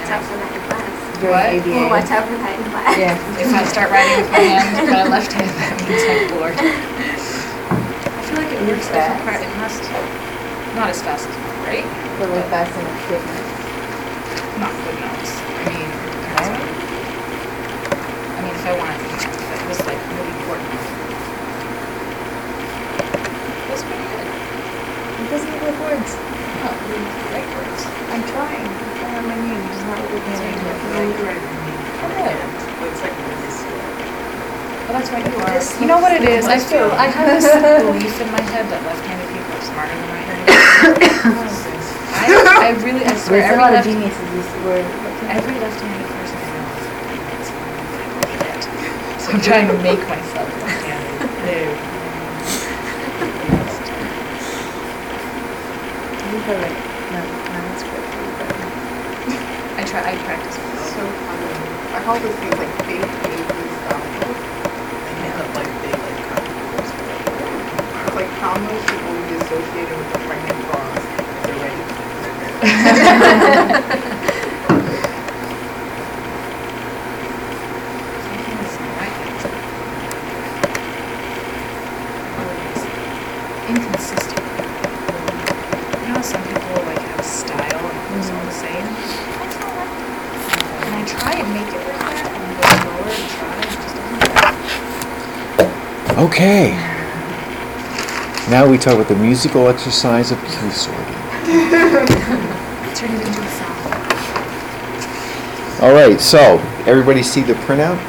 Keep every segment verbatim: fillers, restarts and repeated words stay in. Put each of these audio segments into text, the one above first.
watch out for that in class. What? A B A. We'll watch out for that in class. Yeah. If I start writing with my hand, but I left-handed, that means I'm bored. I feel like it works Fast. fast. It must, not as fast as mine, right? A little fast and equipment. Not good notes. I mean, depends on- I mean, if I wanted, if it was like really important. That's pretty good. It doesn't look like words. Oh, you write words. I'm trying. I'm trying on my name. It's not looking at me. Oh, good. It's like really slow. Well, that's why you are. You know what it is? I feel, I have this belief in my head that left-handed people are smarter than right-handed people. I, I really, I swear, There's a every lot of left, geniuses this word. every left-handed person I know is like, "That's fine, I believe it." So I'm trying to make myself left-handed. You feel like, no, no, that's correct. I try, I practice with those. So funny. I call those things like fake pages, dominoes. They end up like big like carnivores. It's like combos should only be associated with the pregnant pause if they're ready. Inconsistent. You know how some people like have style and it's all the same? That's not like that. And I try and make it like that and go lower and try and it just doesn't work. Okay. Now we talk about the musical exercise of key sorting. Turn it into a song. All right, so everybody see the printout?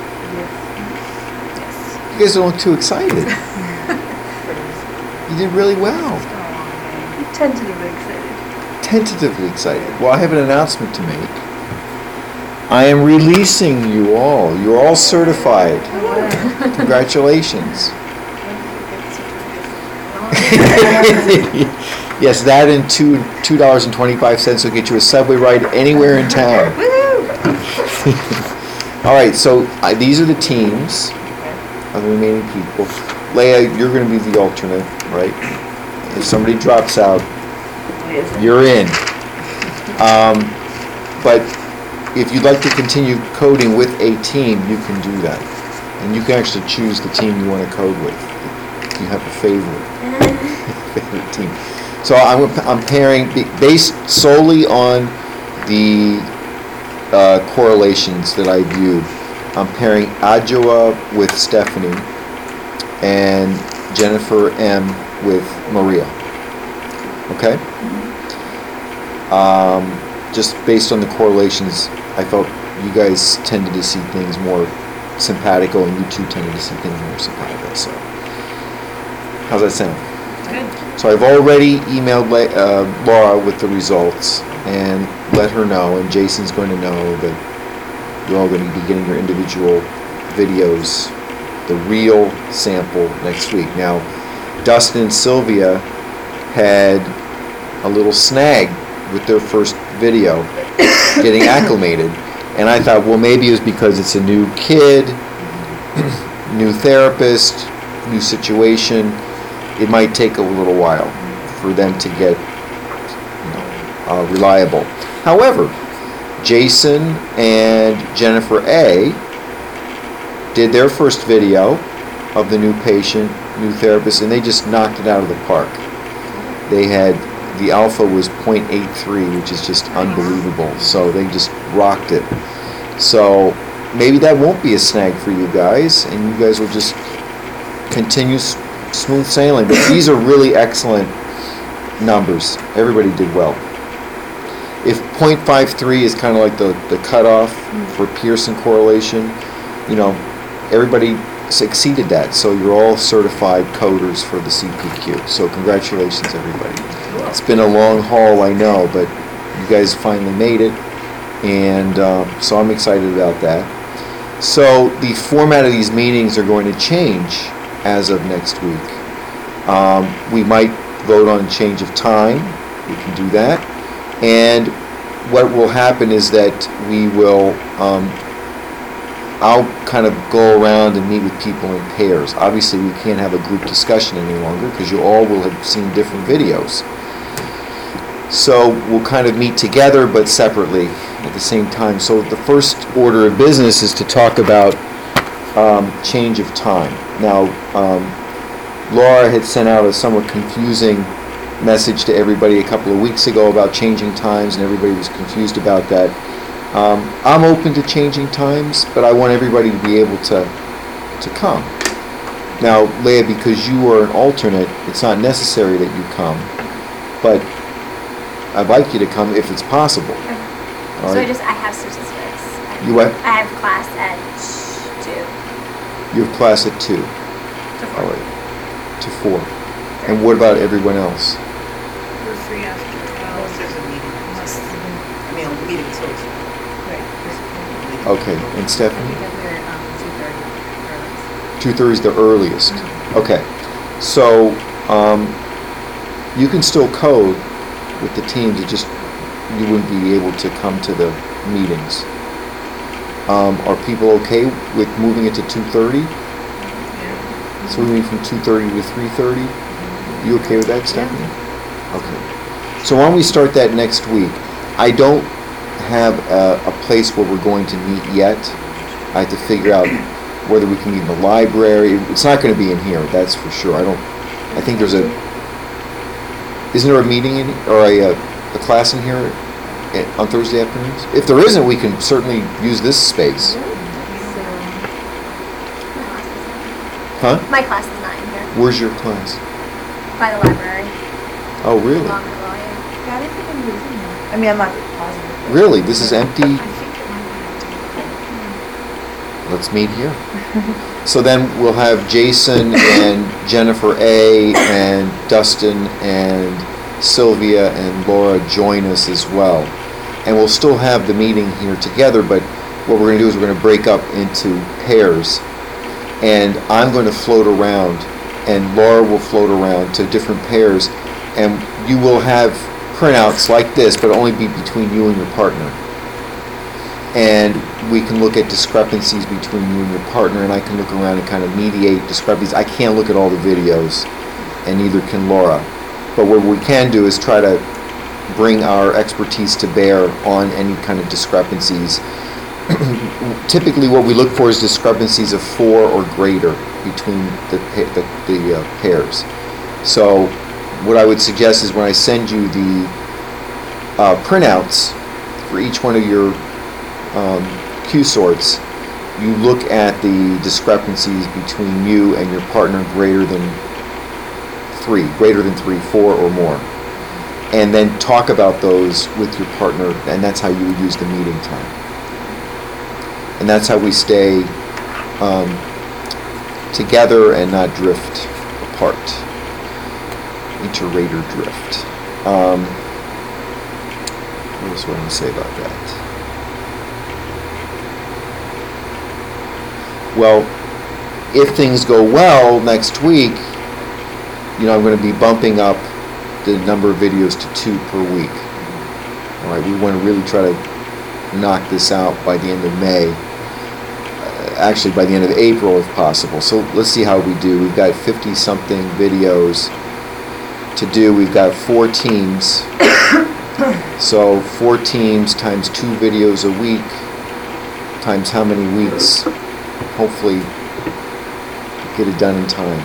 Yes. You guys don't look too excited. You did really well. It's been a long day. I'm tentatively excited. Tentatively excited. Well, I have an announcement to make. I am releasing you all. You're all certified. Congratulations. Yes, that and two two dollars and twenty five cents will get you a subway ride anywhere in town. All right, so uh, these are the teams of the remaining people. Leia, you're going to be the alternate, right? If somebody drops out, you're in. Um, but if you'd like to continue coding with a team, you can do that, and you can actually choose the team you want to code with. If you have a favorite. favorite team. So I'm, I'm pairing, based solely on the uh, correlations that I viewed, I'm pairing Adjoa with Stephanie and Jennifer M. with Maria. Okay? Um, just based on the correlations, I felt you guys tended to see things more simpatico and you two tended to see things more simpatico. So, how's that sound? Good. So I've already emailed La- uh, Laura with the results and let her know, and Jason's going to know that you're all going to be getting your individual videos, the real sample next week. Now, Dustin and Sylvia had a little snag with their first video getting acclimated, and I thought, well, maybe it was because it's a new kid, new therapist, new situation. It might take a little while for them to get, you know, uh, reliable. However, Jason and Jennifer A. did their first video of the new patient, new therapist, and they just knocked it out of the park. They had, the alpha was zero point eight three, which is just unbelievable. So they just rocked it. So maybe that won't be a snag for you guys, and you guys will just continue s- smooth sailing. But these are really excellent numbers. Everybody did well. If zero point five three is kind of like the, the cutoff for Pearson correlation, you know, everybody exceeded that. So you're all certified coders for the C P Q. So congratulations, everybody. It's been a long haul, I know, but you guys finally made it. And uh, so I'm excited about that. So the format of these meetings are going to change as of next week. Um, we might vote on change of time. We can do that. And what will happen is that we will, um, I'll kind of go around and meet with people in pairs. Obviously, we can't have a group discussion any longer because you all will have seen different videos. So we'll kind of meet together but separately at the same time. So the first order of business is to talk about um, change of time. Now, um, Laura had sent out a somewhat confusing message to everybody a couple of weeks ago about changing times, and everybody was confused about that. Um, I'm open to changing times, but I want everybody to be able to to come. Now, Leah, because you are an alternate, it's not necessary that you come, but I'd like you to come if it's possible. All So I right? just, I have statistics. I- You what? I have class at two. You have class at two. to four. All right. To four. And what about everyone else? We're free after Unless twelve. there's a meeting. Unless, I mean, a meeting, so it's. Okay, and Stephanie? Because we're, um, two thirty. two thirty is the earliest. Okay. So, um, you can still code with the teams, it just, you wouldn't be able to come to the meetings. Um, are people okay with moving it to two thirty? yeah. So we move from two thirty to three thirty? You okay with that, Stephanie? Okay. So why don't we start that next week? I don't have a, a place where we're going to meet yet. I have to figure out whether we can meet in the library. It's not going to be in here, that's for sure. I don't, I think there's a, isn't there a meeting in, or a, a, a class in here at- on Thursday afternoons? If there isn't, we can certainly use this space. Huh? My class is nine here, Where's your class? by the library, Oh, really? along the lawyer. Yeah, I didn't think it was in there. I mean, I'm not positive. Really? This is empty? I think it might be. Let's meet here. So then we'll have Jason and Jennifer A. and Dustin and Sylvia and Laura join us as well. And we'll still have the meeting here together, but what we're going to do is we're going to break up into pairs. And I'm going to float around, and Laura will float around to different pairs, and you will have printouts like this, but only be between you and your partner. And we can look at discrepancies between you and your partner, and I can look around and kind of mediate discrepancies. I can't look at all the videos, and neither can Laura. But what we can do is try to bring our expertise to bear on any kind of discrepancies. Typically, what we look for is discrepancies of four or greater between the pa- the, the uh, pairs. So, what I would suggest is when I send you the uh, printouts for each one of your um, Q sorts, you look at the discrepancies between you and your partner greater than three, greater than three, four or more, and then talk about those with your partner, and that's how you would use the meeting time. And that's how we stay um, together and not drift apart. Inter-rater drift. Um, what else do I want to say about that? Well, if things go well next week, you know, I'm going to be bumping up the number of videos to two per week. All right, we want to really try to knock this out by the end of May. Actually by the end of April if possible. So let's see how we do. We've got fifty something videos to do. We've got four teams. So four teams times two videos a week times how many weeks? Hopefully get it done in time.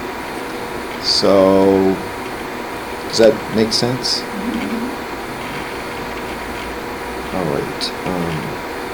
So does that make sense? All right. Um,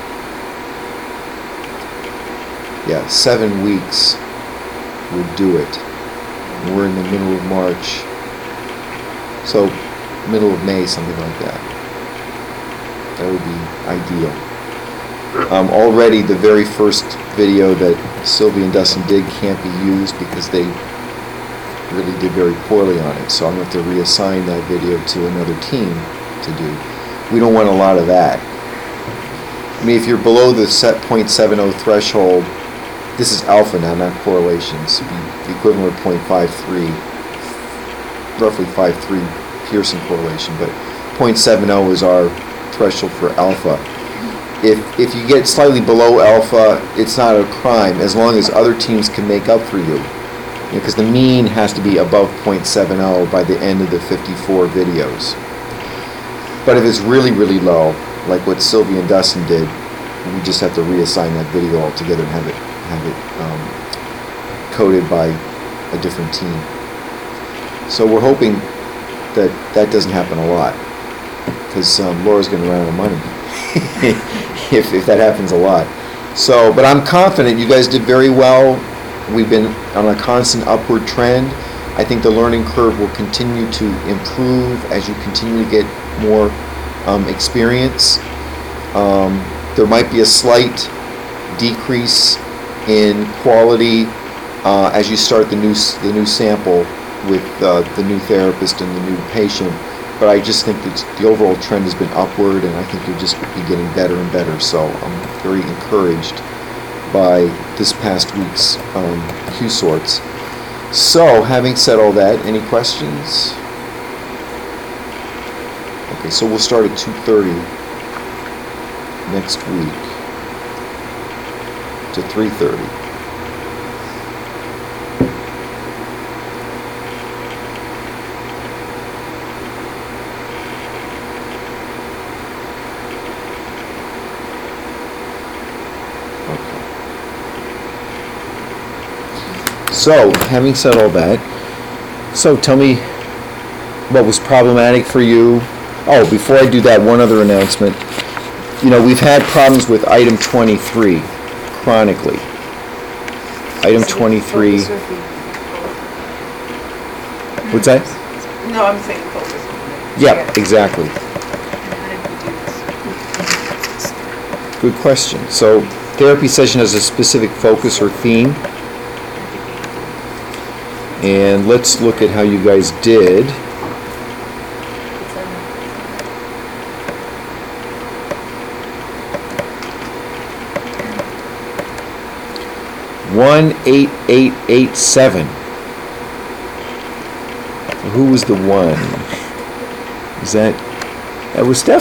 Yeah, seven weeks would do it. We're in the middle of March. So, middle of May, something like that. That would be ideal. Um, already, the very first video that Sylvia and Dustin did can't be used because they really did very poorly on it. So I'm going to have to reassign that video to another team to do. We don't want a lot of that. I mean, if you're below the set point seven oh threshold, this is alpha now, not correlations. The equivalent of point five three, roughly five three Pearson correlation, but point seven oh is our threshold for alpha. If if you get slightly below alpha, it's not a crime as long as other teams can make up for you. Because the mean has to be above point seven oh by the end of the fifty-four videos. But if it's really, really low, like what Sylvia and Dustin did. We just have to reassign that video altogether and have it have it um, coded by a different team. So we're hoping that that doesn't happen a lot, because um, Laura's going to run out of money if, if that happens a lot. So, but I'm confident you guys did very well. We've been on a constant upward trend. I think the learning curve will continue to improve as you continue to get more um, experience. Um, there might be a slight decrease in quality uh, as you start the new s- the new sample with uh, the new therapist and the new patient. But I just think that the overall trend has been upward, and I think you'll just be getting better and better. So I'm very encouraged by this past week's um, Q sorts. So, having said all that, any questions? Okay, so we'll start at two thirty next week to three thirty. So, having said all that, so tell me what was problematic for you. Oh, before I do that, one other announcement. You know, we've had problems with item twenty-three chronically. Item twenty-three, Focus or feed? what's that? No, I'm saying focus on it. Yeah, exactly. How did we do this? Good question. So, therapy session has a specific focus or theme. And let's look at how you guys did. One eight eight eight seven. Who was the one? Is that that was Stephanie?